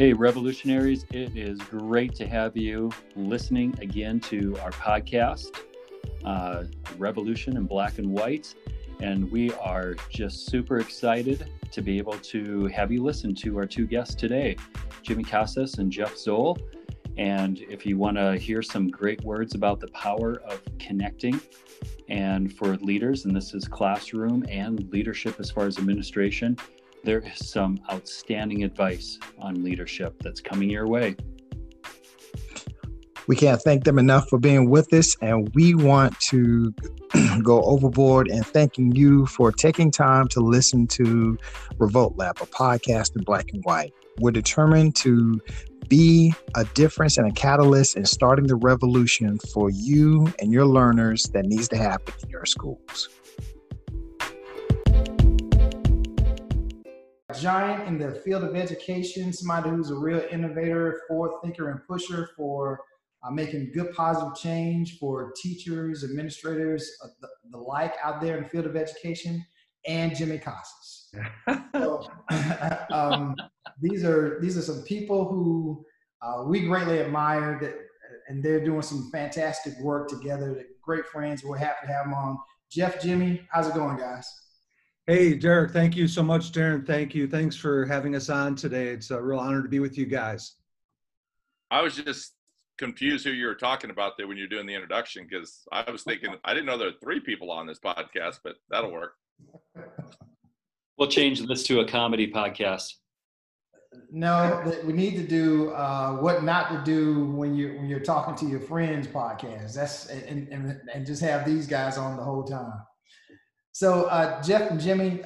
Hey, revolutionaries, it is great to have you listening again to our podcast, Revolution in Black and White. And we are just super excited to be able to have you listen to our two guests today, Jimmy Casas and Jeff Zoll. And if you want to hear some great words about the power of connecting and for leaders, and this is classroom and leadership as far as administration, there is some outstanding advice on leadership that's coming your way. We can't thank them enough for being with us, and we want to go overboard in thanking you for taking time to listen to Revolt Lab, a podcast in black and white. We're determined to be a difference and a catalyst in starting the revolution for you and your learners that needs to happen in your schools. Giant in the field of education, somebody who's a real innovator, forward thinker, and pusher for making good positive change for teachers, administrators, the like out there in the field of education, and Jimmy Casas. So, these are some people who we greatly admire, and they're doing some fantastic work together. They're great friends. We're happy to have them on. Jeff, Jimmy, how's it going, guys? Hey, Derek, thank you so much, Darren. Thank you. Thanks for having us on today. It's a real honor to be with you guys. I was just confused who you were talking about there when you're doing the introduction, because I was thinking, I didn't know there were three people on this podcast, but that'll work. We'll change this to a comedy podcast. No, we need to do what not to do when you're talking to your friends podcast. That's and just have these guys on the whole time. So Jeff and Jimmy,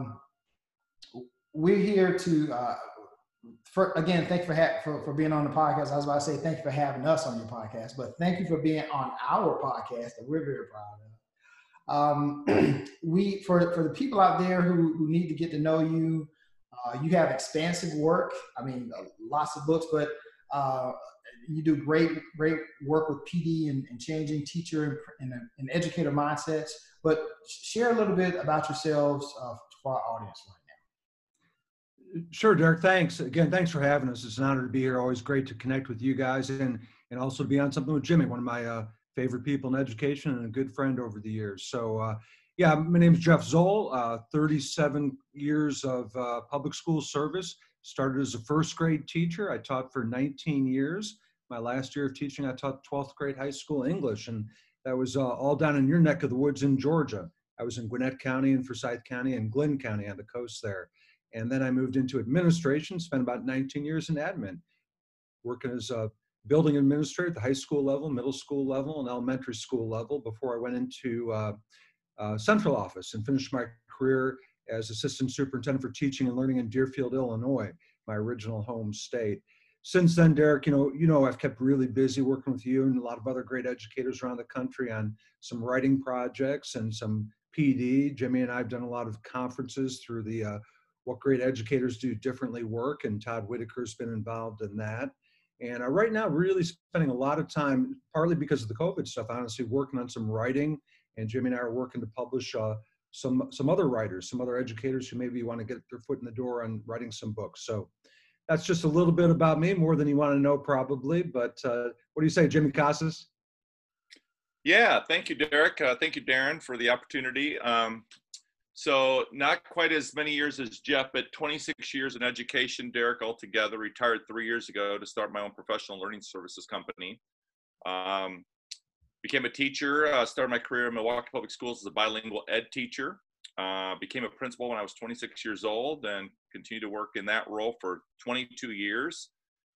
we're here to, again, thank you for being on the podcast. I was about to say thank you for having us on your podcast, but thank you for being on our podcast that we're very proud of. For the people out there who need to get to know you, you have expansive work. I mean, lots of books, but you do great work with PD and changing teacher and educator mindsets. But share a little bit about yourselves for our audience right now. Sure, Derek. Thanks. Again, thanks for having us. It's an honor to be here. Always great to connect with you guys and also to be on something with Jimmy, one of my favorite people in education and a good friend over the years. So, yeah, my name is Jeff Zoll, 37 years of public school service. Started as a first grade teacher. I taught for 19 years. My last year of teaching, I taught 12th grade high school English, and that was all down in your neck of the woods in Georgia. I was in Gwinnett County and Forsyth County and Glynn County on the coast there. And then I moved into administration, spent about 19 years in admin, working as a building administrator at the high school level, middle school level, and elementary school level before I went into central office and finished my career as assistant superintendent for teaching and learning in Deerfield, Illinois, my original home state. Since then, Derek, you know, I've kept really busy working with you and a lot of other great educators around the country on some writing projects and some PD. Jimmy and I have done a lot of conferences through the What Great Educators Do Differently work, and Todd Whitaker's been involved in that. And right now, really spending a lot of time, partly because of the COVID stuff, honestly, working on some writing. And Jimmy and I are working to publish some other writers, some other educators who maybe want to get their foot in the door on writing some books. So that's just a little bit about me, more than you want to know probably. But what do you say, Jimmy Casas? Yeah, thank you, Derek. Thank you, Darren, for the opportunity. So not quite as many years as Jeff, but 26 years in education, Derek, altogether. Retired 3 years ago to start my own professional learning services company. Became a teacher, started my career in Milwaukee Public Schools as a bilingual ed teacher. Became a principal when I was 26 years old and continued to work in that role for 22 years.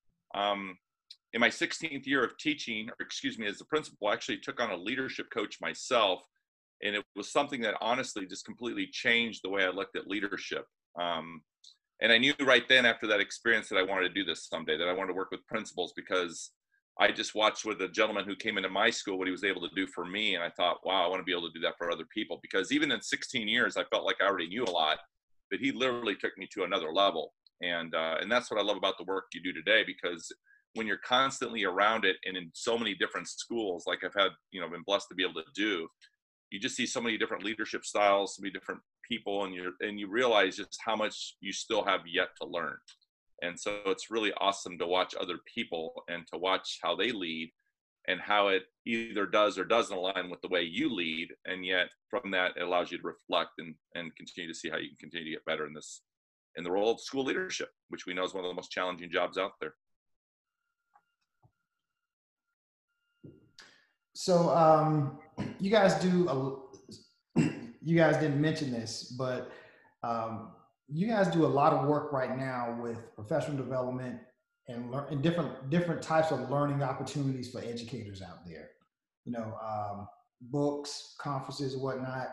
In my 16th year of teaching, as a principal, I actually took on a leadership coach myself. And it was something that honestly just completely changed the way I looked at leadership. And I knew right then after that experience that I wanted to do this someday, that I wanted to work with principals, because I just watched with a gentleman who came into my school what he was able to do for me. And I thought, wow, I want to be able to do that for other people. Because even in 16 years, I felt like I already knew a lot, but he literally took me to another level. And that's what I love about the work you do today, because when you're constantly around it and in so many different schools, like I've had, been blessed to be able to do, you just see so many different leadership styles, so many different people, and you realize just how much you still have yet to learn. And so it's really awesome to watch other people and to watch how they lead and how it either does or doesn't align with the way you lead. And yet from that, it allows you to reflect and continue to see how you can continue to get better in the role of school leadership, which we know is one of the most challenging jobs out there. So you guys you guys didn't mention this, but you guys do a lot of work right now with professional development and different types of learning opportunities for educators out there. You know, books, conferences, and whatnot.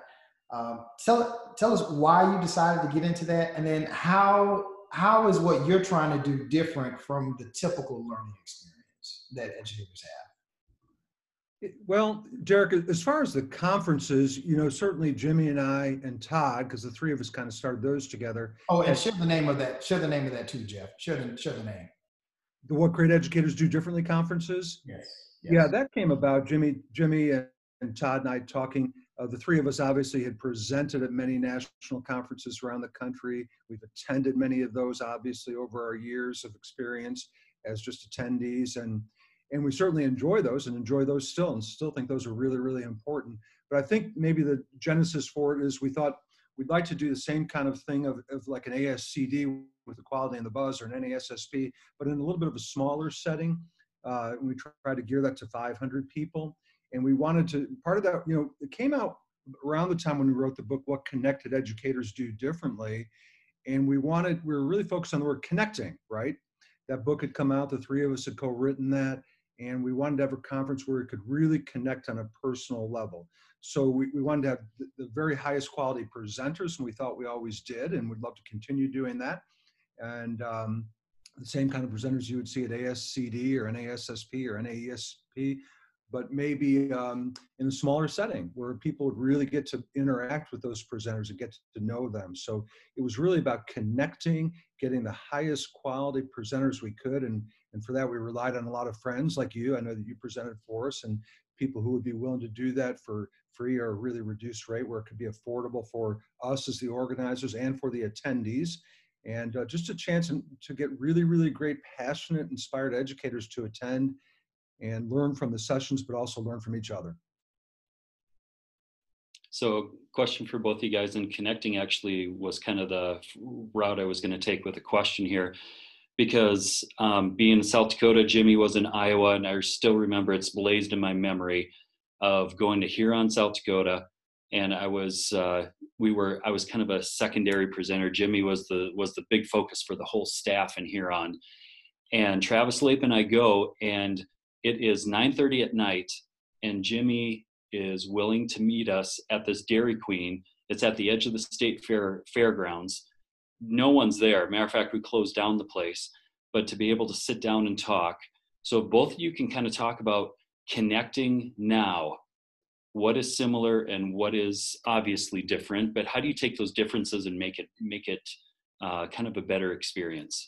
Tell us why you decided to get into that, and then how is what you're trying to do different from the typical learning experience that educators have? Well, Derek, as far as the conferences, you know, certainly Jimmy and I and Todd, because the three of us kind of started those together. Oh, and share the name of that. Share the name of that too, Jeff. Share the name. The What Great Educators Do Differently conferences. Yes. Yeah, that came about Jimmy and Todd and I talking. The three of us obviously had presented at many national conferences around the country. We've attended many of those, obviously, over our years of experience as just attendees. And we certainly enjoy those still, and still think those are really, really important. But I think maybe the genesis for it is we thought we'd like to do the same kind of thing of like an ASCD with the Quality and the Buzz, or an NASSP, but in a little bit of a smaller setting. We tried to gear that to 500 people. And we wanted to, part of that, you know, it came out around the time when we wrote the book, What Connected Educators Do Differently. And we were really focused on the word connecting, right? That book had come out, the three of us had co-written that, and we wanted to have a conference where we could really connect on a personal level. So we wanted to have the very highest quality presenters, and we thought we always did, and we'd love to continue doing that. And the same kind of presenters you would see at ASCD or NASSP or NAESP, but maybe in a smaller setting where people would really get to interact with those presenters and get to know them. So it was really about connecting, getting the highest quality presenters we could. And for that, we relied on a lot of friends like you. I know that you presented for us, and people who would be willing to do that for free or a really reduced rate where it could be affordable for us as the organizers and for the attendees. And just a chance to get really, really great, passionate, inspired educators to attend and learn from the sessions, but also learn from each other. So, question for both of you guys, and connecting actually was kind of the route I was going to take with a question here, because being in South Dakota, Jimmy was in Iowa, and I still remember, it's blazed in my memory of going to Huron, South Dakota, and I was kind of a secondary presenter. Jimmy was the big focus for the whole staff in Huron, and Travis Lape and I go, and it is 9:30 at night, and Jimmy is willing to meet us at this Dairy Queen. It's at the edge of the state fairgrounds. No one's there. Matter of fact, we closed down the place, but to be able to sit down and talk. So both of you can kind of talk about connecting now. What is similar and what is obviously different, but how do you take those differences and make it kind of a better experience?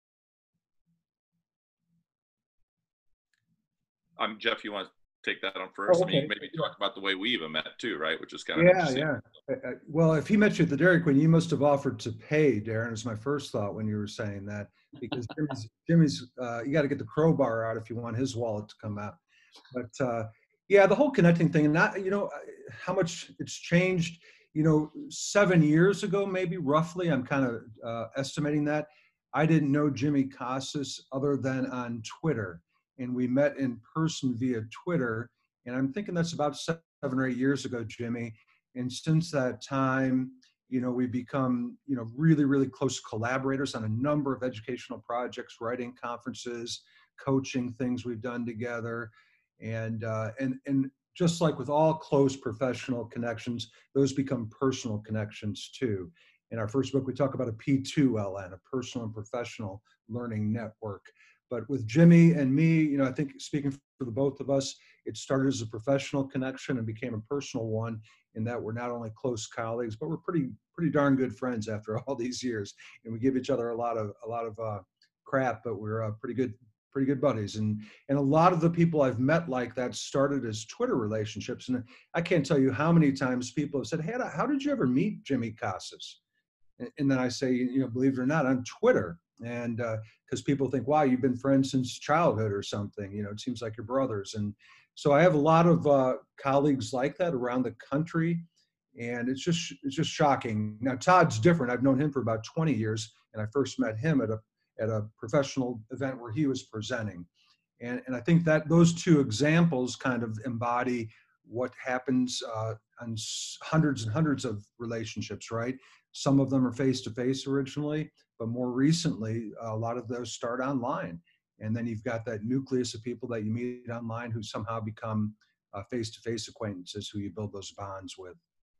Jeff, you want to take that on first? Oh, okay. I mean, maybe talk about the way we even met too, right? Which is kind of interesting. Yeah. Well, if he met you at the Dairy Queen, you must have offered to pay, Darren, is my first thought when you were saying that, because Jimmy's you got to get the crowbar out if you want his wallet to come out. But yeah, the whole connecting thing, and not, you know, how much it's changed, you know, 7 years ago, maybe roughly, I'm kind of estimating that. I didn't know Jimmy Casas other than on Twitter. And we met in person via Twitter. And I'm thinking that's about 7 or 8 years ago, Jimmy. And since that time, you know, we've become, you know, really, really close collaborators on a number of educational projects, writing conferences, coaching things we've done together. And just like with all close professional connections, those become personal connections too. In our first book, we talk about a P2LN, a personal and professional learning network. But with Jimmy and me, you know, I think speaking for the both of us, it started as a professional connection and became a personal one, in that we're not only close colleagues, but we're pretty darn good friends after all these years. And we give each other a lot of crap, but we're pretty good buddies. And a lot of the people I've met like that started as Twitter relationships. And I can't tell you how many times people have said, hey, how did you ever meet Jimmy Casas? And then I say, believe it or not, on Twitter. And because people think, wow, you've been friends since childhood or something, it seems like you're brothers. And so I have a lot of colleagues like that around the country. And it's just shocking. Now, Todd's different. I've known him for about 20 years, and I first met him at a professional event where he was presenting. And I think that those two examples kind of embody what happens on hundreds and hundreds of relationships, right? Some of them are face-to-face originally, but more recently, a lot of those start online. And then you've got that nucleus of people that you meet online who somehow become face-to-face acquaintances who you build those bonds with.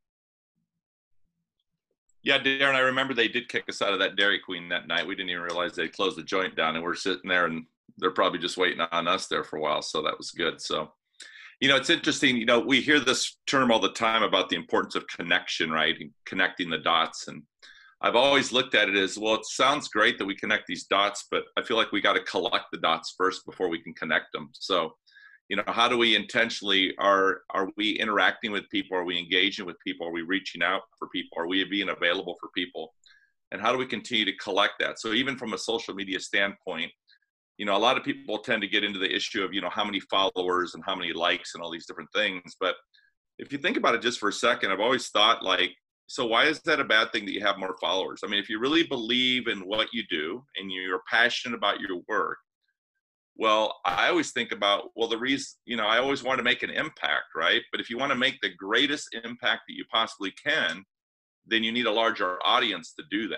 Yeah, Darren, I remember they did kick us out of that Dairy Queen that night. We didn't even realize they'd closed the joint down, and we're sitting there, and they're probably just waiting on us there for a while. So that was good. So, it's interesting. We hear this term all the time about the importance of connection, right? And connecting the dots. And I've always looked at it as, well, it sounds great that we connect these dots, but I feel like we got to collect the dots first before we can connect them. So, how do we intentionally, are we interacting with people? Are we engaging with people? Are we reaching out for people? Are we being available for people? And how do we continue to collect that? So even from a social media standpoint, a lot of people tend to get into the issue of, how many followers and how many likes and all these different things. But if you think about it just for a second, I've always thought, like, so why is that a bad thing that you have more followers? I mean, if you really believe in what you do and you're passionate about your work, well, I always think about, well, the reason, I always want to make an impact, right? But if you want to make the greatest impact that you possibly can, then you need a larger audience to do that.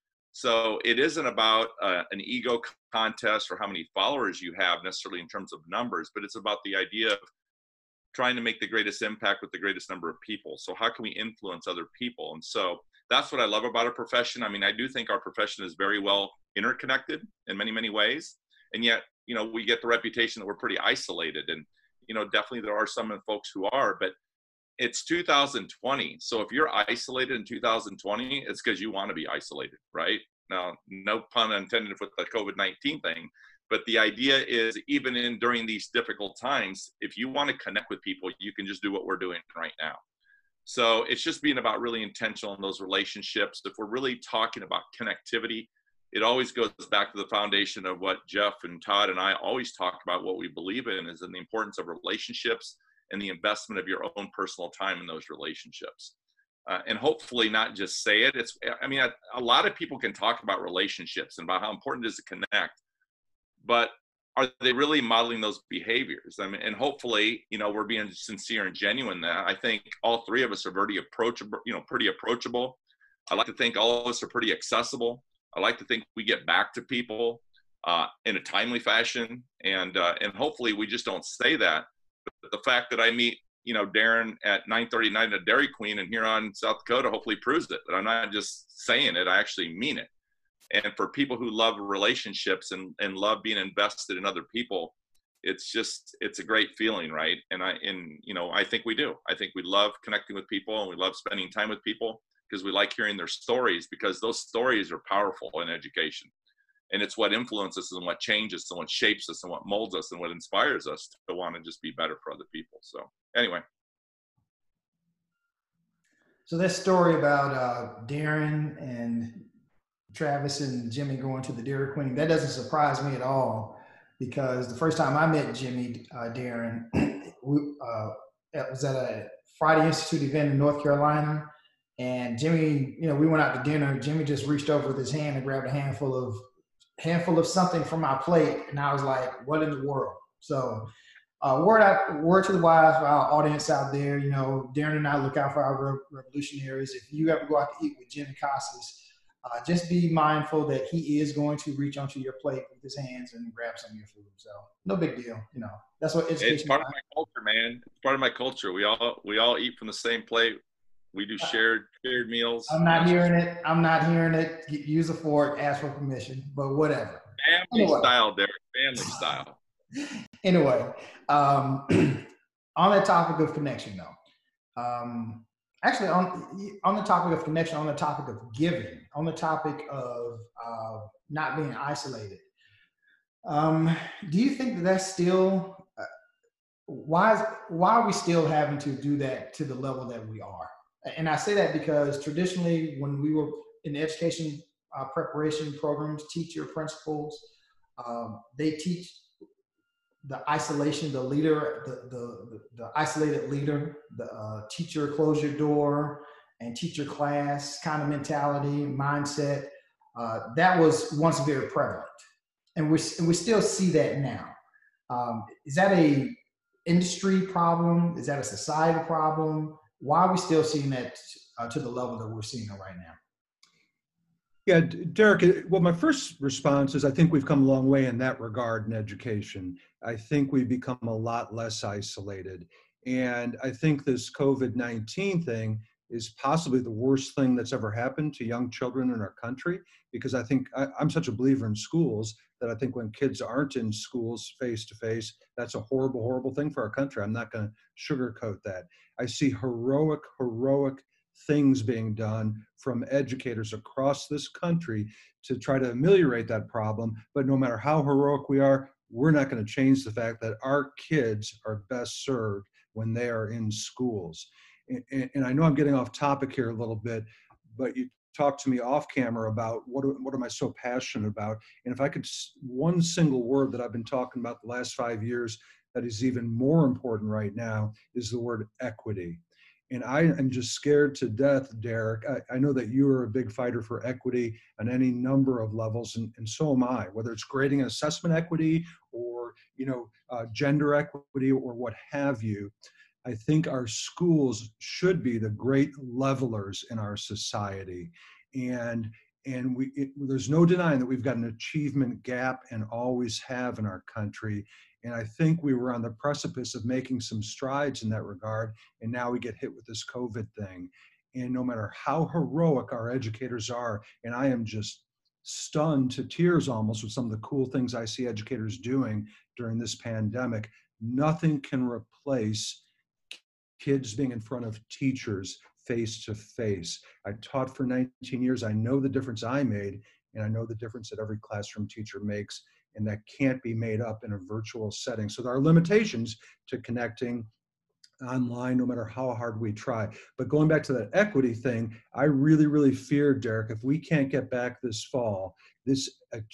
So it isn't about an ego contest or how many followers you have necessarily in terms of numbers, but it's about the idea of trying to make the greatest impact with the greatest number of people. So how can we influence other people? And so that's what I love about our profession. I mean, I do think our profession is very well interconnected in many, many ways. And yet, we get the reputation that we're pretty isolated. And, definitely there are some folks who are, but it's 2020. So if you're isolated in 2020, it's because you want to be isolated, right? Now, no pun intended with the COVID-19 thing, but the idea is even during these difficult times, if you want to connect with people, you can just do what we're doing right now. So it's just being about really intentional in those relationships. If we're really talking about connectivity, it always goes back to the foundation of what Jeff and Todd and I always talk about. What we believe in is in the importance of relationships and the investment of your own personal time in those relationships. And hopefully not just say it. A lot of people can talk about relationships and about how important it is to connect, but are they really modeling those behaviors? I mean, and hopefully, we're being sincere and genuine that I think all three of us are very approachable, pretty approachable. I like to think all of us are pretty accessible. I like to think we get back to people in a timely fashion, and hopefully we just don't say that. But the fact that I meet, Darren at 9:30 at Dairy Queen in Huron, South Dakota, hopefully proves it. That I'm not just saying it; I actually mean it. And for people who love relationships and love being invested in other people, it's a great feeling, right? And I think we do. I think we love connecting with people and we love spending time with people because we like hearing their stories, because those stories are powerful in education. And it's what influences us and what changes us and what shapes us and what molds us and what inspires us to want to just be better for other people. So anyway. So that story about Darren and Travis and Jimmy going to the Dairy Queen, that doesn't surprise me at all, because the first time I met Jimmy, Darren, it was at a Friday Institute event in North Carolina. And Jimmy, we went out to dinner. Jimmy just reached over with his hand and grabbed a handful of something from my plate. And I was like, what in the world? So word to the wise for our audience out there, Darren and I look out for our revolutionaries. If you ever go out to eat with Jimmy Casas, just be mindful that he is going to reach onto your plate with his hands and grab some of your food. So no big deal. That's what education is. It's part of my culture, man. It's part of my culture. We all eat from the same plate. We do shared meals. I'm not hearing it. Use a fork, ask for permission, but whatever. Family style, Derek. Family style. Anyway, on the topic of connection, though. Actually, on the topic of connection, on the topic of giving, on the topic of not being isolated, do you think that that's still why are we still having to do that to the level that we are? And I say that because traditionally, when we were in education preparation programs, teacher principals. They teach the isolation, the leader, the isolated leader, the teacher close your door and teach your class kind of mentality, mindset. That was once very prevalent. And we still see that now. Is that a industry problem? Is that a society problem? Why are we still seeing that to the level that we're seeing it right now? Yeah, Derek, well, my first response is I think we've come a long way in that regard in education. I think we've become a lot less isolated. And I think this COVID-19 thing is possibly the worst thing that's ever happened to young children in our country, because I think I'm such a believer in schools that I think when kids aren't in schools face to face, that's a horrible, horrible thing for our country. I'm not going to sugarcoat that. I see heroic things being done from educators across this country to try to ameliorate that problem. But no matter how heroic we are, we're not going to change the fact that our kids are best served when they are in schools. And I know I'm getting off topic here a little bit, but you talked to me off camera about what am I so passionate about? And if I could, one single word that I've been talking about the last 5 years that is even more important right now is the word equity. And I am just scared to death, Derek. I know that you are a big fighter for equity on any number of levels, and so am I, whether it's grading and assessment equity or, gender equity or what have you. I think our schools should be the great levelers in our society. And there's no denying that we've got an achievement gap and always have in our country. And I think we were on the precipice of making some strides in that regard. And now we get hit with this COVID thing. And no matter how heroic our educators are, and I am just stunned to tears almost with some of the cool things I see educators doing during this pandemic, nothing can replace kids being in front of teachers face to face. I taught for 19 years. I know the difference I made, and I know the difference that every classroom teacher makes, and that can't be made up in a virtual setting. So there are limitations to connecting online, no matter how hard we try. But going back to that equity thing, I really, really fear, Derek, if we can't get back this fall, this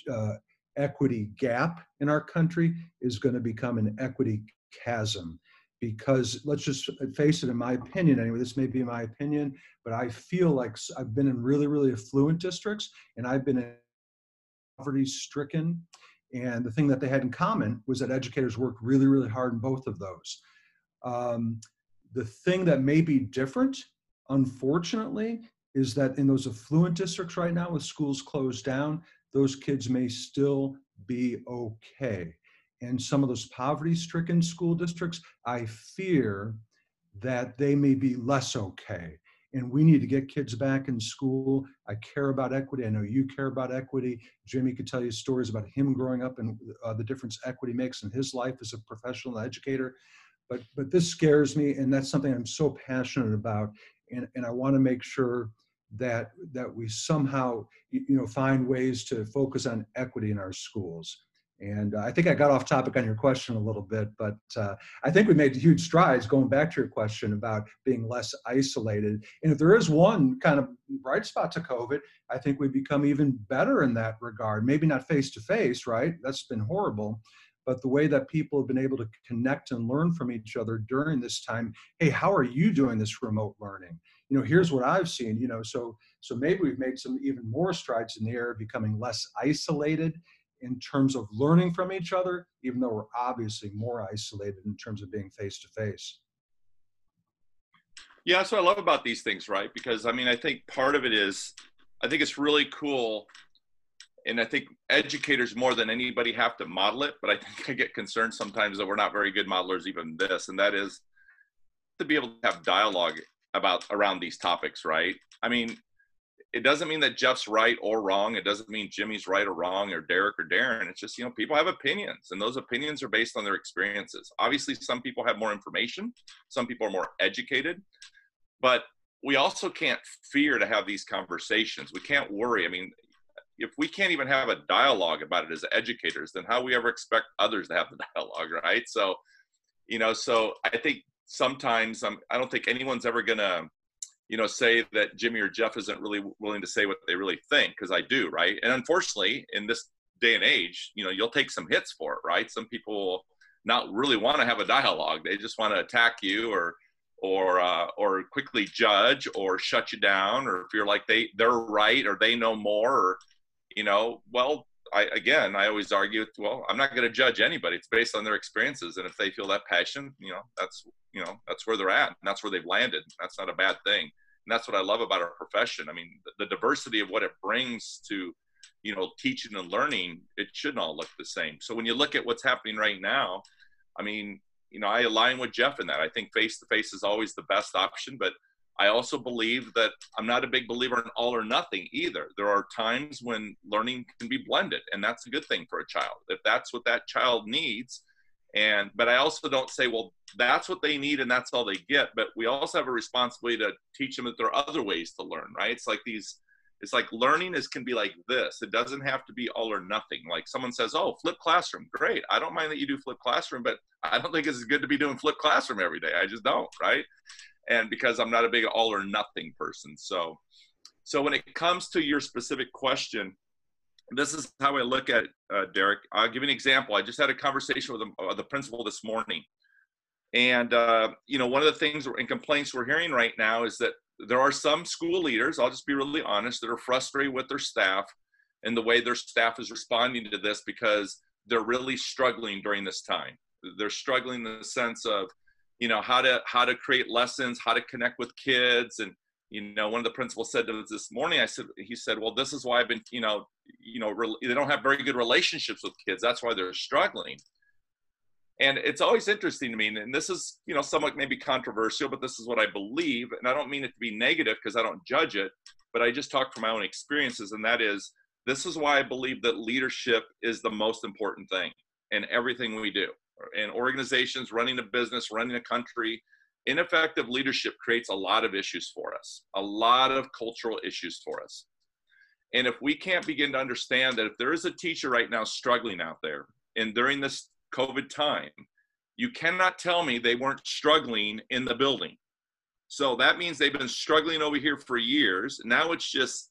equity gap in our country is going to become an equity chasm. Because let's just face it, in my opinion anyway, this may be my opinion, but I feel like I've been in really, really affluent districts and I've been in poverty stricken. And the thing that they had in common was that educators worked really, really hard in both of those. The thing that may be different, unfortunately, is that in those affluent districts right now with schools closed down, those kids may still be okay. And some of those poverty-stricken school districts, I fear that they may be less okay. And we need to get kids back in school. I care about equity. I know you care about equity. Jimmy could tell you stories about him growing up and the difference equity makes in his life as a professional educator. But this scares me, and that's something I'm so passionate about. And I want to make sure that we somehow find ways to focus on equity in our schools. And I think I got off topic on your question a little bit, but I think we made huge strides going back to your question about being less isolated. And if there is one kind of bright spot to COVID, I think we've become even better in that regard. Maybe not face to face, right? That's been horrible. But the way that people have been able to connect and learn from each other during this time. Hey, how are you doing this remote learning? Here's what I've seen, so maybe we've made some even more strides in the area of becoming less isolated in terms of learning from each other, even though we're obviously more isolated in terms of being face to face. Yeah, that's what I love about these things, right? Because I think part of it is, I think it's really cool. And I think educators more than anybody have to model it, but I think I get concerned sometimes that we're not very good modelers even this, and that is to be able to have dialogue around these topics, right? It doesn't mean that Jeff's right or wrong. It doesn't mean Jimmy's right or wrong, or Derek or Darren. It's just, people have opinions, and those opinions are based on their experiences. Obviously, some people have more information. Some people are more educated, but we also can't fear to have these conversations. We can't worry. If we can't even have a dialogue about it as educators, then how we ever expect others to have the dialogue, right? So, so I think sometimes I don't think anyone's ever going to say that Jimmy or Jeff isn't really willing to say what they really think, because I do, right? And unfortunately, in this day and age, you'll take some hits for it, right? Some people will not really want to have a dialogue. They just want to attack you or quickly judge or shut you down, or feel like they're right or they know more, or well, I always argue, well, I'm not going to judge anybody. It's based on their experiences, and if they feel that passion, that's where they're at, and that's where they've landed. That's not a bad thing, and that's what I love about our profession. I mean, the diversity of what it brings to teaching and learning, it shouldn't all look the same. So when you look at what's happening right now, I mean, I align with Jeff in that. I think face-to-face is always the best option, but I also believe that I'm not a big believer in all or nothing either. There are times when learning can be blended, and that's a good thing for a child, if that's what that child needs. But I also don't say, well, that's what they need and that's all they get. But we also have a responsibility to teach them that there are other ways to learn, right? It's like learning can be like this. It doesn't have to be all or nothing. Like someone says, oh, flipped classroom, great. I don't mind that you do flipped classroom, but I don't think it's good to be doing flipped classroom every day. I just don't, right? And because I'm not a big all or nothing person. So when it comes to your specific question, this is how I look at it, Derek. I'll give you an example. I just had a conversation with the principal this morning. And, one of the things and complaints we're hearing right now is that there are some school leaders, I'll just be really honest, that are frustrated with their staff and the way their staff is responding to this, because they're really struggling during this time. They're struggling in the sense of, how to create lessons, how to connect with kids. And, one of the principals said to us this morning, he said, well, this is why I've been, they don't have very good relationships with kids. That's why they're struggling. And it's always interesting to me, and this is, somewhat maybe controversial, but this is what I believe. And I don't mean it to be negative because I don't judge it, but I just talk from my own experiences. And that is, this is why I believe that leadership is the most important thing in everything we do. In organizations, running a business, running a country, ineffective leadership creates a lot of issues for us, a lot of cultural issues for us. And if we can't begin to understand that if there is a teacher right now struggling out there, and during this COVID time, you cannot tell me they weren't struggling in the building. So that means they've been struggling over here for years. Now it's just,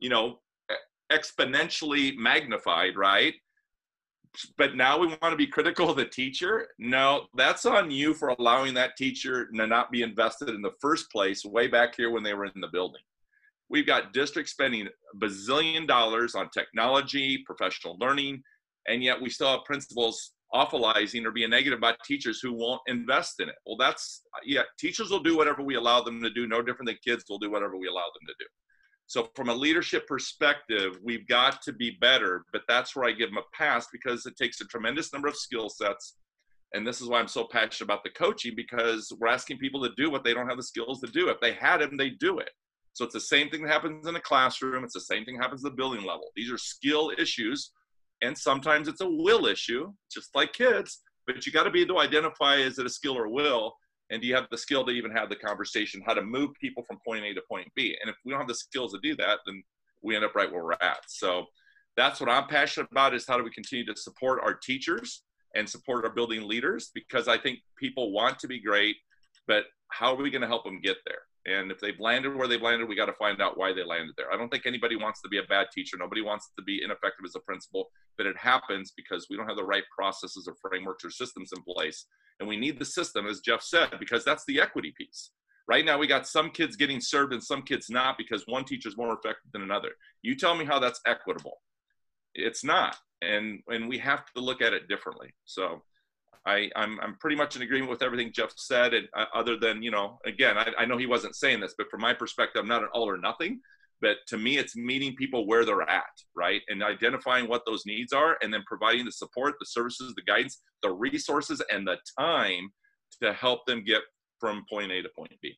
exponentially magnified, right? But now we want to be critical of the teacher. No, that's on you for allowing that teacher to not be invested in the first place way back here when they were in the building. We've got districts spending $bazillion on technology, professional learning, and yet we still have principals awfulizing or being negative about teachers who won't invest in it. Well, teachers will do whatever we allow them to do, no different than kids will do whatever we allow them to do. So from a leadership perspective, we've got to be better, but that's where I give them a pass, because it takes a tremendous number of skill sets. And this is why I'm so passionate about the coaching, because we're asking people to do what they don't have the skills to do. If they had them, they do it. So it's the same thing that happens in a classroom. It's the same thing that happens at the building level. These are skill issues. And sometimes it's a will issue, just like kids, but you got to be able to identify, is it a skill or will? And do you have the skill to even have the conversation, how to move people from point A to point B? And if we don't have the skills to do that, then we end up right where we're at. So that's what I'm passionate about, is how do we continue to support our teachers and support our building leaders? Because I think people want to be great, but how are we going to help them get there? And if they've landed where they've landed, we got to find out why they landed there. I don't think anybody wants to be a bad teacher. Nobody wants to be ineffective as a principal, but it happens because we don't have the right processes or frameworks or systems in place. And we need the system, as Jeff said, because that's the equity piece. Right now, we got some kids getting served and some kids not, because one teacher is more effective than another. You tell me how that's equitable. It's not. And we have to look at it differently. So I'm pretty much in agreement with everything Jeff said, and other than, again, I know he wasn't saying this, but from my perspective, I'm not an all or nothing, but to me, it's meeting people where they're at, right? And identifying what those needs are, and then providing the support, the services, the guidance, the resources, and the time to help them get from point A to point B.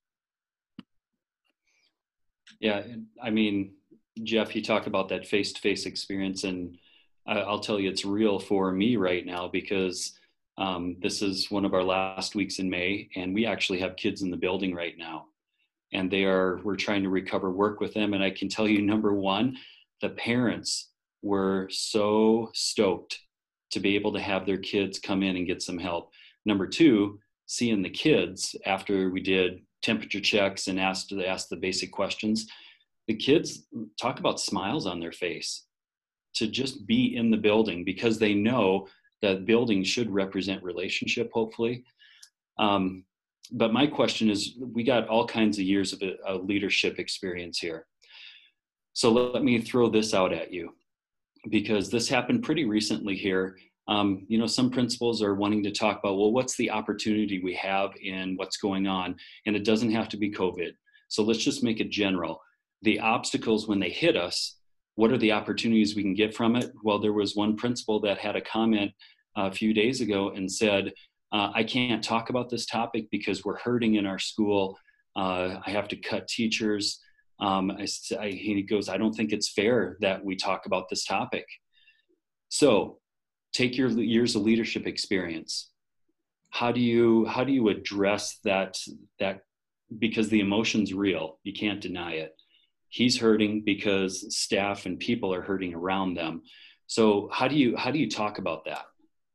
Yeah, I mean, Jeff, you talk about that face-to-face experience, and I'll tell you, it's real for me right now, because this is one of our last weeks in May, and we actually have kids in the building right now, and we're trying to recover work with them. And I can tell you, number one, the parents were so stoked to be able to have their kids come in and get some help. Number two, seeing the kids after we did temperature checks and ask the basic questions. The kids talk about smiles on their face to just be in the building, because they know that building should represent relationship, hopefully. But my question is, we got all kinds of years of leadership experience here. So let me throw this out at you, because this happened pretty recently here. Some principals are wanting to talk about, well, what's the opportunity we have in what's going on? And it doesn't have to be COVID. So let's just make it general. The obstacles when they hit us, what are the opportunities we can get from it? Well, there was one principal that had a comment a few days ago and said, I can't talk about this topic because we're hurting in our school. I have to cut teachers. He goes, I don't think it's fair that we talk about this topic. So take your years of leadership experience. How do you address that? Because the emotion's real, you can't deny it. He's hurting because staff and people are hurting around them. So how do you talk about that?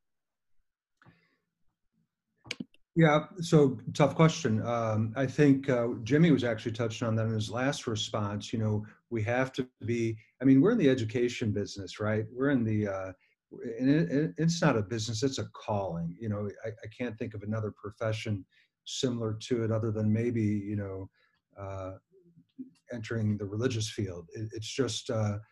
Yeah, so tough question. I think Jimmy was actually touching on that in his last response. We have to be, we're in the education business, right? We're in the, and it's not a business, it's a calling. I can't think of another profession similar to it other than maybe, entering the religious field. It's just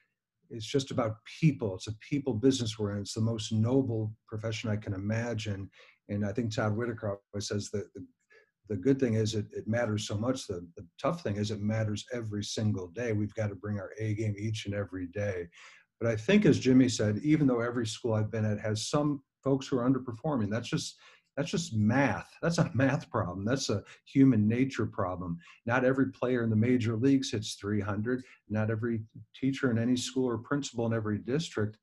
about people. It's a people business we're in. It's the most noble profession I can imagine. And I think Todd Whitaker always says that the good thing is it matters so much. The tough thing is it matters every single day. We've got to bring our A game each and every day. But I think, as Jimmy said, even though every school I've been at has some folks who are underperforming, that's just math. That's a math problem. That's a human nature problem. Not every player in the major leagues hits 300. Not every teacher in any school or principal in every district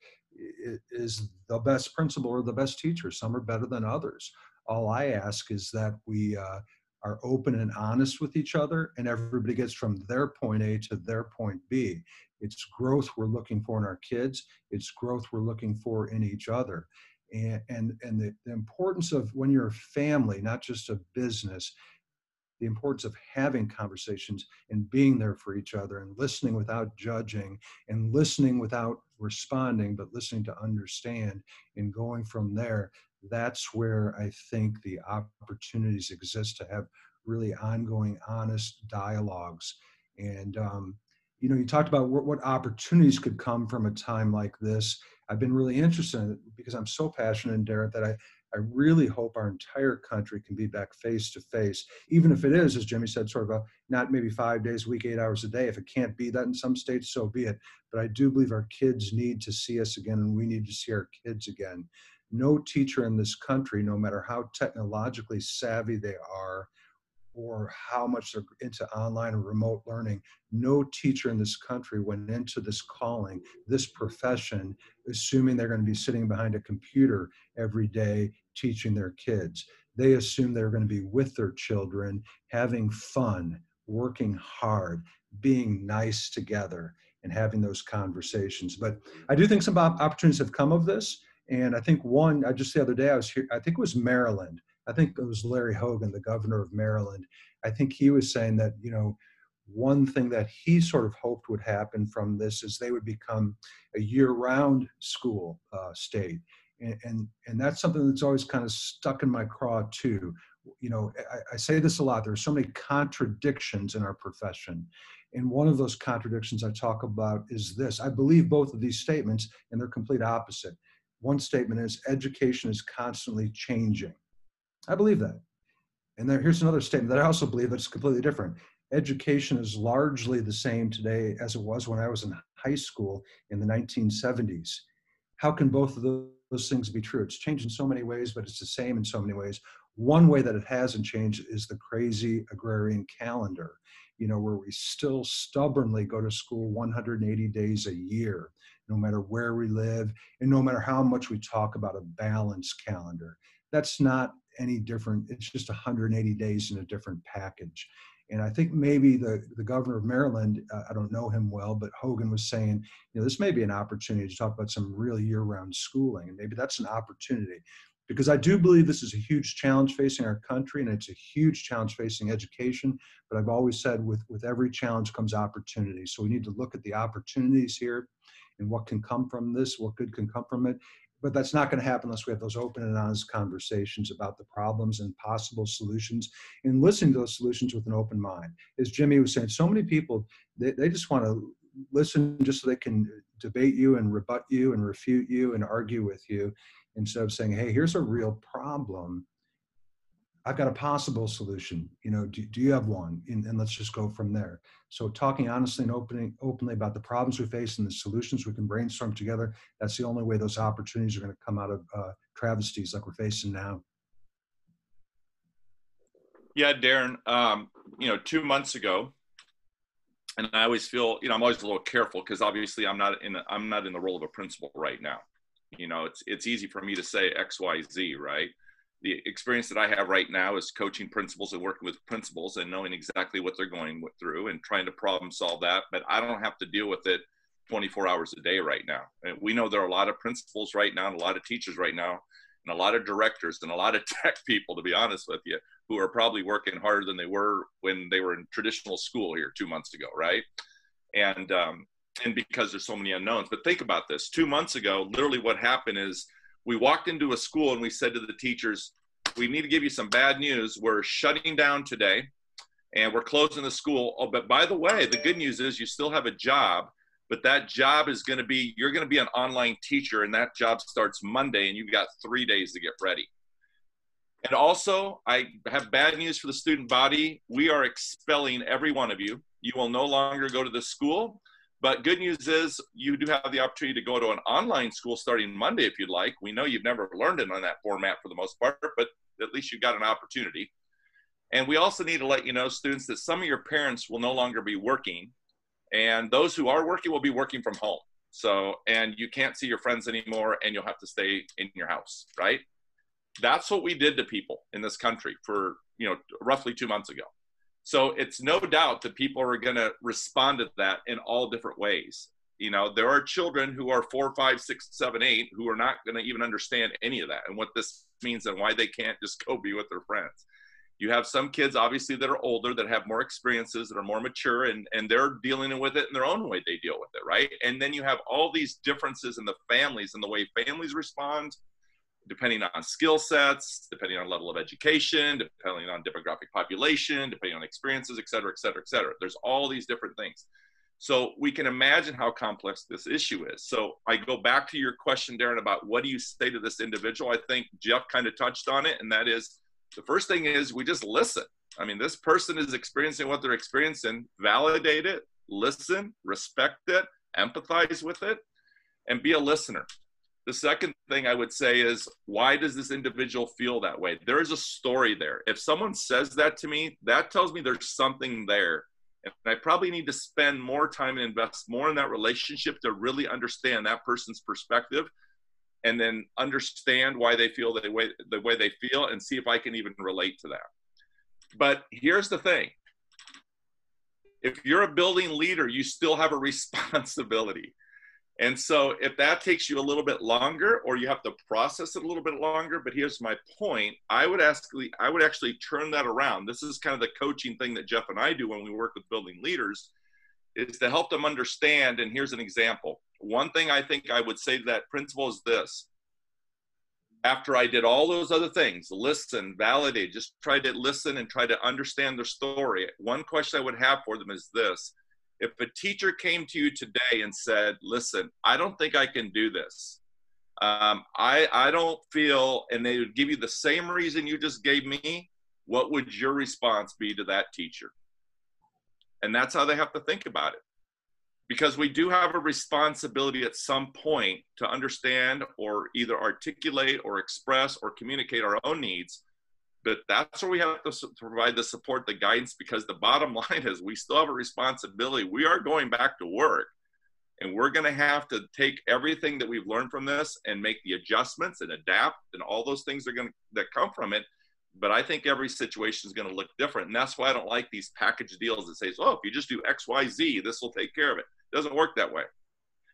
is the best principal or the best teacher. Some are better than others. All I ask is that we are open and honest with each other, and everybody gets from their point A to their point B. It's growth we're looking for in our kids. It's growth we're looking for in each other. And the importance of, when you're a family, not just a business, the importance of having conversations and being there for each other and listening without judging and listening without responding, but listening to understand and going from there. That's where I think the opportunities exist to have really ongoing, honest dialogues. And, you talked about what opportunities could come from a time like this. I've been really interested in it because I'm so passionate in Darren that I really hope our entire country can be back face to face, even if it is, as Jimmy said, sort of not maybe 5 days a week, 8 hours a day. If it can't be that in some states, so be it. But I do believe our kids need to see us again, and we need to see our kids again. No teacher in this country, no matter how technologically savvy they are, or how much they're into online or remote learning, no teacher in this country went into this calling, this profession, assuming they're going to be sitting behind a computer every day teaching their kids. They assume they're going to be with their children, having fun, working hard, being nice together, and having those conversations. But I do think some opportunities have come of this. And I think one, just the other day I was here, I think it was Maryland. I think it was Larry Hogan, the governor of Maryland. I think he was saying that, one thing that he sort of hoped would happen from this is they would become a year-round school state. And that's something that's always kind of stuck in my craw too. I say this a lot. There are so many contradictions in our profession. And one of those contradictions I talk about is this. I believe both of these statements, and they're complete opposite. One statement is education is constantly changing. I believe that. And here's another statement that I also believe that's completely different. Education is largely the same today as it was when I was in high school in the 1970s. How can both of those things be true? It's changed in so many ways, but it's the same in so many ways. One way that it hasn't changed is the crazy agrarian calendar, where we still stubbornly go to school 180 days a year, no matter where we live, and no matter how much we talk about a balanced calendar. That's not any different. It's just 180 days in a different package. And I think maybe the governor of Maryland, I don't know him well, but Hogan was saying, this may be an opportunity to talk about some real year-round schooling. And maybe that's an opportunity. because I do believe this is a huge challenge facing our country, and it's a huge challenge facing education. But I've always said with every challenge comes opportunity. So we need to look at the opportunities here and what can come from this, what good can come from it. But that's not going to happen unless we have those open and honest conversations about the problems and possible solutions, and listening to those solutions with an open mind. As Jimmy was saying, so many people, they just want to listen just so they can debate you and rebut you and refute you and argue with you, instead of saying, hey, here's a real problem. I've got a possible solution. Do you have one? And let's just go from there. So talking honestly and openly about the problems we face and the solutions we can brainstorm together, that's the only way those opportunities are going to come out of travesties like we're facing now. Yeah, Darren, 2 months ago, and I always feel, I'm always a little careful because obviously I'm not in the role of a principal right now. It's easy for me to say X, Y, Z, right? The experience that I have right now is coaching principals and working with principals and knowing exactly what they're going through and trying to problem solve that. But I don't have to deal with it 24 hours a day right now. And we know there are a lot of principals right now and a lot of teachers right now and a lot of directors and a lot of tech people, to be honest with you, who are probably working harder than they were when they were in traditional school here 2 months ago, right? And because there's so many unknowns. But think about this. 2 months ago, literally what happened is we walked into a school and we said to the teachers, we need to give you some bad news. We're shutting down today and we're closing the school. Oh, but by the way, the good news is you still have a job, but that job is going to be, you're going to be an online teacher, and that job starts Monday and you've got 3 days to get ready. And also, I have bad news for the student body. We are expelling every one of you. You will no longer go to the school. But good news is you do have the opportunity to go to an online school starting Monday if you'd like. We know you've never learned it on that format for the most part, but at least you got an opportunity. And we also need to let you know, students, that some of your parents will no longer be working, and those who are working will be working from home. So, and you can't see your friends anymore, and you'll have to stay in your house, right? That's what we did to people in this country for, roughly 2 months ago. So it's no doubt that people are going to respond to that in all different ways. There are children who are 4, 5, 6, 7, 8 who are not going to even understand any of that and what this means and why they can't just go be with their friends. You have some kids, obviously, that are older, that have more experiences, that are more mature, and they're dealing with it in their own way they deal with it, right? And then you have all these differences in the families and the way families respond, depending on skill sets, depending on level of education, depending on demographic population, depending on experiences, et cetera, et cetera, et cetera. There's all these different things. So we can imagine how complex this issue is. So I go back to your question, Darren, about what do you say to this individual? I think Jeff kind of touched on it, and that is, the first thing is we just listen. I mean, this person is experiencing what they're experiencing. Validate it, listen, respect it, empathize with it, and be a listener. The second thing I would say is, why does this individual feel that way? There is a story there. If someone says that to me, that tells me there's something there. And I probably need to spend more time and invest more in that relationship to really understand that person's perspective, and then understand why they feel the way they feel, and see if I can even relate to that. But here's the thing. If you're a building leader, you still have a responsibility. And so if that takes you a little bit longer, or you have to process it a little bit longer, but here's my point, I would actually turn that around. This is kind of the coaching thing that Jeff and I do when we work with building leaders, is to help them understand. And here's an example. One thing I think I would say to that principal is this: after I did all those other things, listen, validate, just try to listen and try to understand their story, one question I would have for them is this: if a teacher came to you today and said, listen, I don't think I can do this. I don't feel, and they would give you the same reason you just gave me, what would your response be to that teacher? And that's how they have to think about it. Because we do have a responsibility at some point to understand, or either articulate or express or communicate our own needs. But that's where we have to provide the support, the guidance, because the bottom line is we still have a responsibility. We are going back to work, and we're going to have to take everything that we've learned from this and make the adjustments and adapt, and all those things that come from it. But I think every situation is going to look different. And that's why I don't like these package deals that say, oh, if you just do X, Y, Z, this will take care of it. It doesn't work that way.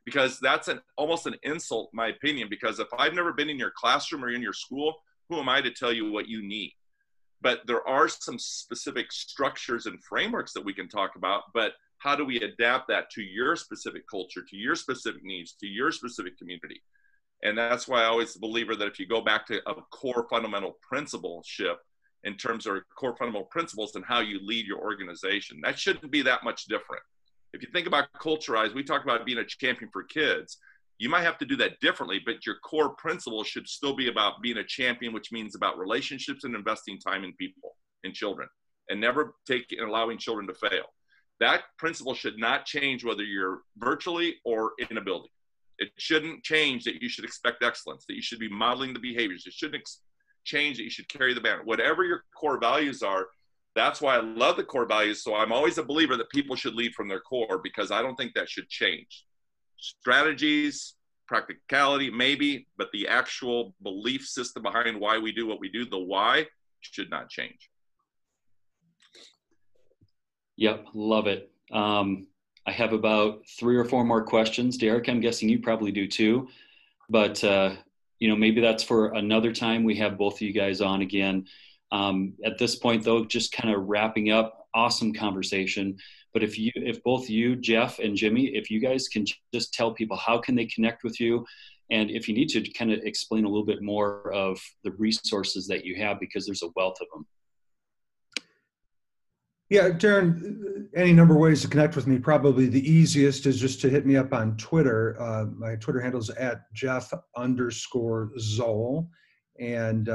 because that's almost an insult, in my opinion, because if I've never been in your classroom or in your school, who am I to tell you what you need? But there are some specific structures and frameworks that we can talk about, but how do we adapt that to your specific culture, to your specific needs, to your specific community? And that's why I always a believer that if you go back to a core fundamental principleship in terms of core fundamental principles and how you lead your organization, that shouldn't be that much different. If you think about Culturize, we talk about being a champion for kids. You might have to do that differently, but your core principle should still be about being a champion, which means about relationships and investing time in people, in children, and never allowing children to fail. That principle should not change whether you're virtually or in a building. It shouldn't change that you should expect excellence, that you should be modeling the behaviors. It shouldn't change that you should carry the banner. Whatever your core values are, that's why I love the core values. So I'm always a believer that people should lead from their core, because I don't think that should change. Strategies, practicality, maybe, but the actual belief system behind why we do what we do, the why, should not change. Yep, love it. I have about 3 or 4 more questions. Derek, I'm guessing you probably do too, but maybe that's for another time. We have both of you guys on again. At this point though, just kind of wrapping up, awesome conversation. But if both you, Jeff and Jimmy, if you guys can just tell people how can they connect with you, and if you need to kind of explain a little bit more of the resources that you have, because there's a wealth of them. Yeah, Darren, any number of ways to connect with me. Probably the easiest is just to hit me up on Twitter. My Twitter handle is @Jeff_Zoll. And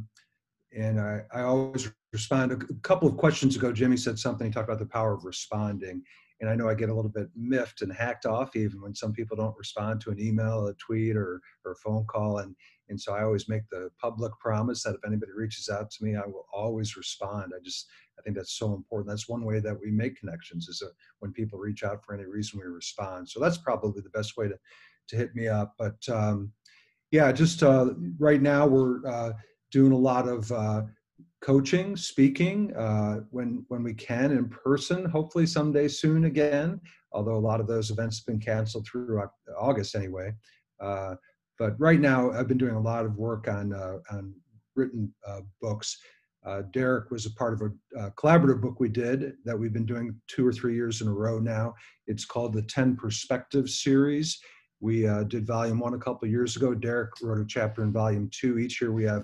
I always respond. A couple of questions ago, Jimmy said something, he talked about the power of responding. And I know I get a little bit miffed and hacked off even when some people don't respond to an email, a tweet, or a phone call. And so I always make the public promise that if anybody reaches out to me, I will always respond. I think that's so important. That's one way that we make connections, is when people reach out for any reason, we respond. So that's probably the best way to hit me up. But just right now we're doing a lot of coaching, speaking, when we can, in person, hopefully someday soon again, although a lot of those events have been canceled through August anyway. But right now I've been doing a lot of work on written books. Derek was a part of a collaborative book we did that we've been doing 2 or 3 years in a row now. It's called the 10 Perspectives series. We did volume 1 a couple of years ago. Derek wrote a chapter in volume 2. Each year we have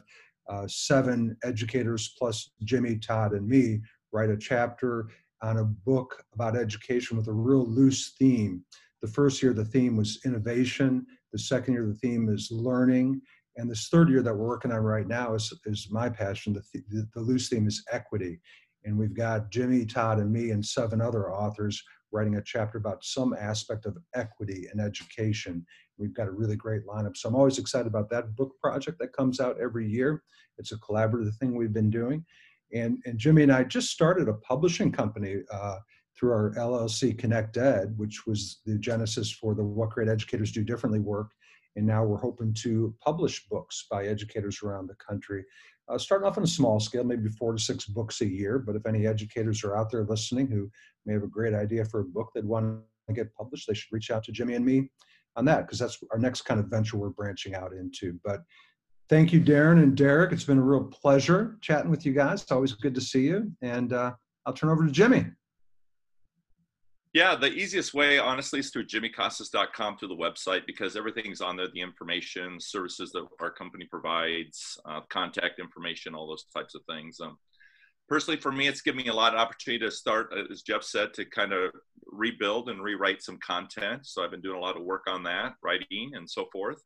7 educators plus Jimmy, Todd, and me write a chapter on a book about education with a real loose theme. The first year the theme was innovation. The second year the theme is learning. And this third year that we're working on right now is my passion. The loose theme is equity. And we've got Jimmy, Todd, and me and 7 other authors writing a chapter about some aspect of equity in education. We've got a really great lineup. So I'm always excited about that book project that comes out every year. It's a collaborative thing we've been doing. And Jimmy and I just started a publishing company through our LLC Connect Ed, which was the genesis for the What Great Educators Do Differently work. And now we're hoping to publish books by educators around the country, starting off on a small scale, maybe 4 to 6 books a year. But if any educators are out there listening who may have a great idea for a book they'd want to get published, they should reach out to Jimmy and me on that, because that's our next kind of venture we're branching out into. But thank you, Darren and Derek. It's been a real pleasure chatting with you guys. It's always good to see you. And I'll turn over to Jimmy. Yeah, the easiest way, honestly, is through jimmycasas.com, through the website, because everything's on there, the information, services that our company provides, contact information, all those types of things. Personally, for me, it's given me a lot of opportunity to start, as Jeff said, to kind of rebuild and rewrite some content. So I've been doing a lot of work on that, writing and so forth.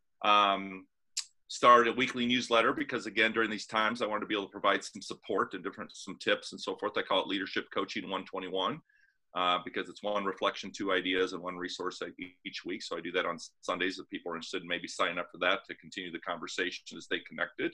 Started a weekly newsletter because, again, during these times, I wanted to be able to provide some support and some tips and so forth. I call it Leadership Coaching 121. Because it's 1 reflection, 2 ideas, and 1 resource each week. So I do that on Sundays if people are interested in maybe signing up for that to continue the conversation as they connected.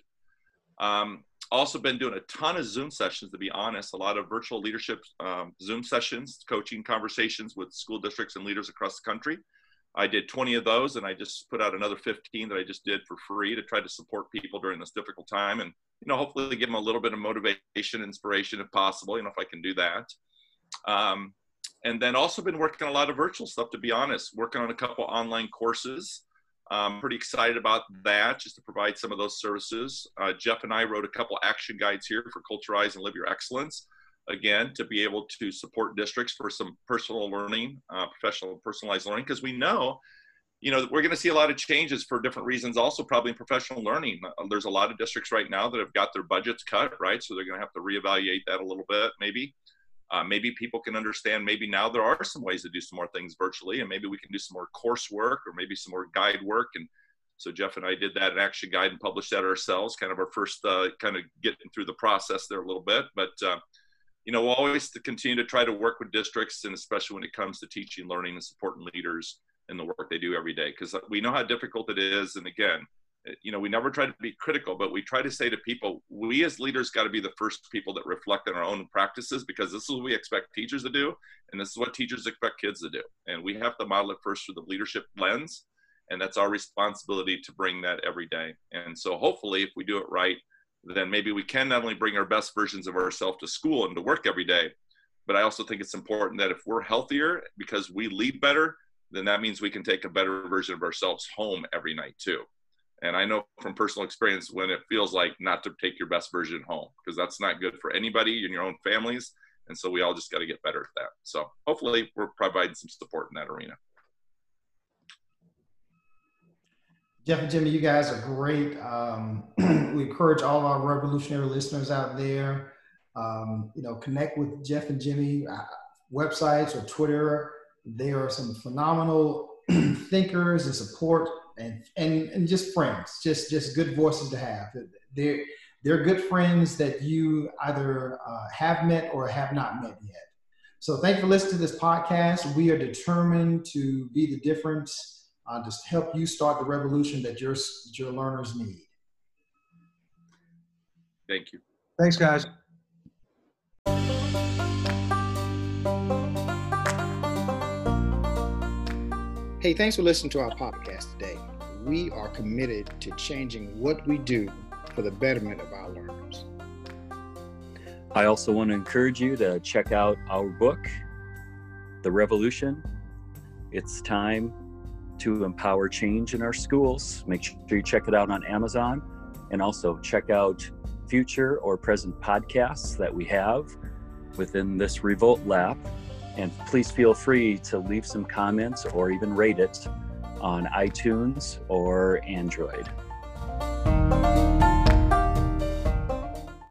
Also been doing a ton of Zoom sessions, to be honest, a lot of virtual leadership Zoom sessions, coaching conversations with school districts and leaders across the country. I did 20 of those, and I just put out another 15 that I just did for free to try to support people during this difficult time, and hopefully give them a little bit of motivation, inspiration if possible, if I can do that. And then also been working on a lot of virtual stuff, to be honest, working on a couple online courses. Pretty excited about that, just to provide some of those services. Jeff and I wrote a couple action guides here for Culturize and Live Your Excellence. Again, to be able to support districts for some personal learning, professional and personalized learning, because we know, we're going to see a lot of changes for different reasons, also probably in professional learning. There's a lot of districts right now that have got their budgets cut, right? So they're going to have to reevaluate that a little bit, maybe. Maybe people can understand, maybe now there are some ways to do some more things virtually, and maybe we can do some more coursework or maybe some more guide work. And so Jeff and I did that in Action Guide and published that ourselves, kind of our first kind of getting through the process there a little bit. But, we'll always continue to try to work with districts, and especially when it comes to teaching, learning, and supporting leaders in the work they do every day, because we know how difficult it is. And again, we never try to be critical, but we try to say to people, we as leaders got to be the first people that reflect on our own practices, because this is what we expect teachers to do, and this is what teachers expect kids to do. And we have to model it first through the leadership lens, and that's our responsibility to bring that every day. And so hopefully, if we do it right, then maybe we can not only bring our best versions of ourselves to school and to work every day, but I also think it's important that if we're healthier because we lead better, then that means we can take a better version of ourselves home every night too. And I know from personal experience when it feels like not to take your best version home, because that's not good for anybody in your own families. And so we all just got to get better at that. So hopefully we're providing some support in that arena. Jeff and Jimmy, you guys are great. We encourage all of our revolutionary listeners out there, connect with Jeff and Jimmy, websites or Twitter. They are some phenomenal thinkers and support and just friends, just good voices to have. They're good friends that you either have met or have not met yet. So thank you for listening to this podcast. We are determined to be the difference, to help you start the revolution that your learners need. Thank you. Thanks, guys. Hey, thanks for listening to our podcast today. We are committed to changing what we do for the betterment of our learners. I also want to encourage you to check out our book, The Revolution. It's time to empower change in our schools. Make sure you check it out on Amazon, and also check out future or present podcasts that we have within this Revolt Lab. And please feel free to leave some comments or even rate it on iTunes or Android.